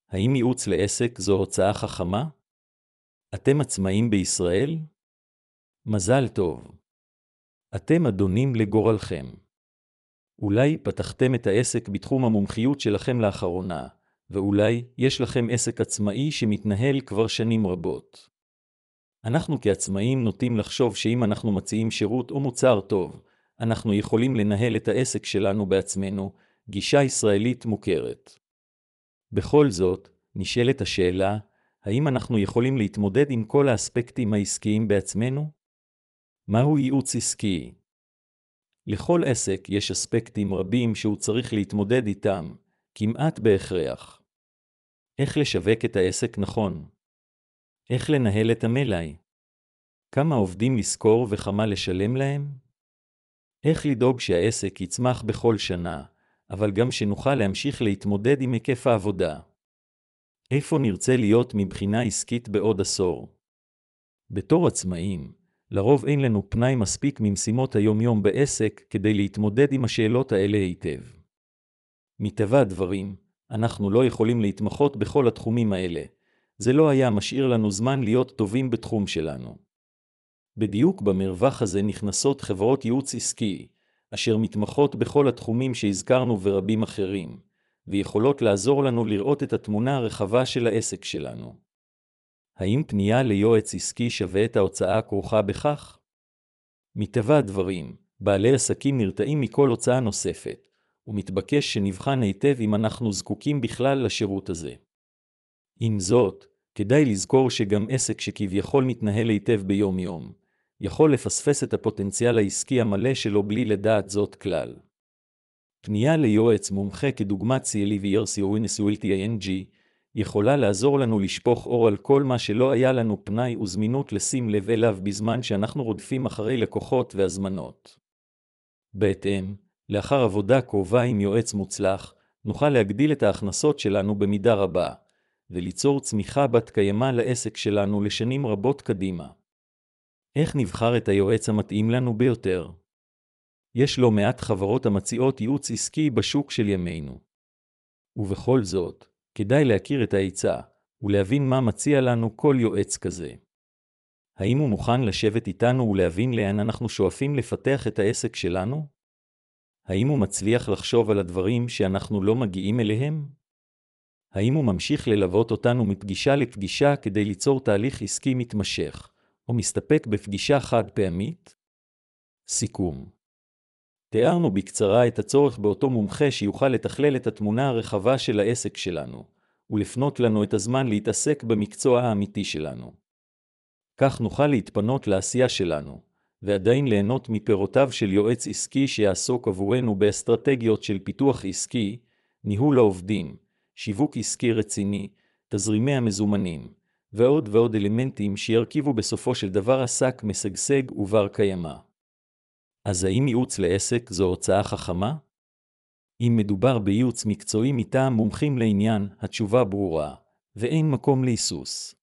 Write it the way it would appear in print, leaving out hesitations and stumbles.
האם ייעוץ לעסק זו הוצאה חכמה? אתם עצמאים בישראל? מזל טוב. אתם אדונים לגורלכם. אולי פתחתם את העסק בתחום המומחיות שלכם לאחרונה, ואולי יש לכם עסק עצמאי שמתנהל כבר שנים רבות. אנחנו כעצמאים נוטים לחשוב שאם אנחנו מציעים שירות או מוצר טוב, אנחנו יכולים לנהל את העסק שלנו בעצמנו, גישה ישראלית מוכרת. בכל זאת, נשאלת השאלה, האם אנחנו יכולים להתמודד עם כל האספקטים העסקיים בעצמנו? מהו ייעוץ עסקי? לכל עסק יש אספקטים רבים שהוא צריך להתמודד איתם, כמעט בהכרח. איך לשווק את העסק נכון? איך לנהל את המלאי? כמה עובדים לשכור וכמה לשלם להם? איך לדאוג שהעסק יצמח בכל שנה, אבל גם שנוכל להמשיך להתמודד עם היקף העבודה? איפה נרצה להיות מבחינה עסקית בעוד עשור? בתור עצמאים, לרוב אין לנו פנאי מספיק ממשימות היום-יום בעסק כדי להתמודד עם השאלות האלה היטב. מטבע הדברים, אנחנו לא יכולים להתמחות בכל התחומים האלה. זה לא היה משאיר לנו זמן להיות טובים בתחום שלנו. בדיוק במרווח הזה נכנסות חברות ייעוץ עסקי, אשר מתמחות בכל התחומים שהזכרנו ורבים אחרים, ויכולות לעזור לנו לראות את התמונה הרחבה של העסק שלנו. האם פנייה ליועץ עסקי שווה את ההוצאה הכרוכה בכך? מטבע הדברים, בעלי עסקים נרתעים מכל הוצאה נוספת, ומתבקש שנבחן היטב אם אנחנו זקוקים בכלל לשירות הזה. עם זאת, כדאי לזכור שגם עסק שכביכול מתנהל היטב ביום-יום, יכול לפספס את הפוטנציאל העסקי המלא שלו בלי לדעת זאת כלל. פנייה ליועץ מומחה כדוגמת CLVRCONSULTING יכולה לעזור לנו לשפוך אור על כל מה שלא היה לנו פנאי וזמינות לשים לב אליו בזמן שאנחנו רודפים אחרי לקוחות והזמנות. בהתאם, לאחר עבודה קרובה עם יועץ מוצלח, נוכל להגדיל את ההכנסות שלנו במידה רבה, וליצור צמיחה בת קיימא לעסק שלנו לשנים רבות קדימה. איך נבחר את היועץ המתאים לנו ביותר? יש לא מעט חברות המציעות ייעוץ עסקי בשוק של ימינו. ובכל זאת, כדאי להכיר את ההיצע, ולהבין מה מציע לנו כל יועץ כזה. האם הוא מוכן לשבת איתנו ולהבין לאן אנחנו שואפים לפתח את העסק שלנו? האם הוא מצליח לחשוב על הדברים שאנחנו לא מגיעים אליהם? האם הוא ממשיך ללוות אותנו מפגישה לפגישה כדי ליצור תהליך עסקי מתמשך, או מסתפק בפגישה חד פעמית? סיכום. תיארנו בקצרה את הצורך באותו מומחה שיוכל לתכלל את התמונה הרחבה של העסק שלנו, ולפנות לנו את הזמן להתעסק במקצוע האמיתי שלנו. כך נוכל להתפנות לעשייה שלנו, ועדיין ליהנות מפירותיו של יועץ עסקי שיעסוק עבורנו באסטרטגיות של פיתוח עסקי, ניהול העובדים, שיווק עסקי רציני, תזרימי המזומנים, ועוד ועוד אלמנטים שירכיבו בסופו של דבר עסק משגשג ובר קיימא. אז האם ייעוץ לעסק זו הוצאה חכמה? אם מדובר בייעוץ מקצועי מטעם מומחים לעניין, התשובה ברורה, ואין מקום להיסוס.